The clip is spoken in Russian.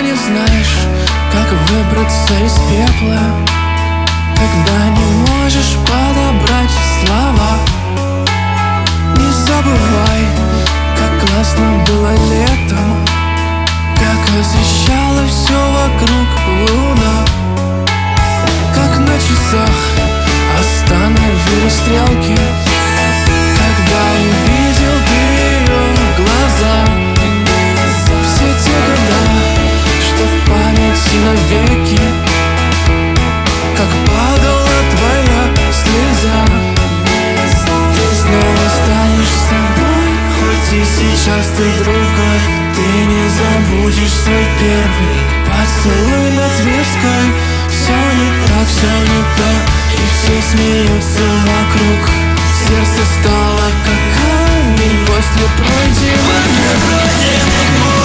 не знаешь, как выбраться из пепла, когда не можешь подобрать слова. Не забывай, как классно было летом, как освещала все вокруг луна, как на часах остановили стрелки, когда увидел ты ее глаза. Все те года, что в памяти навеки, как падала твоя слеза. Ты снова станешь собой, хоть и сейчас ты другой. Ты не забудешь свой первый поцелуй над Тверской. Все не так, все не то, и все смеются вокруг. Сердце стало как камень после пройденных.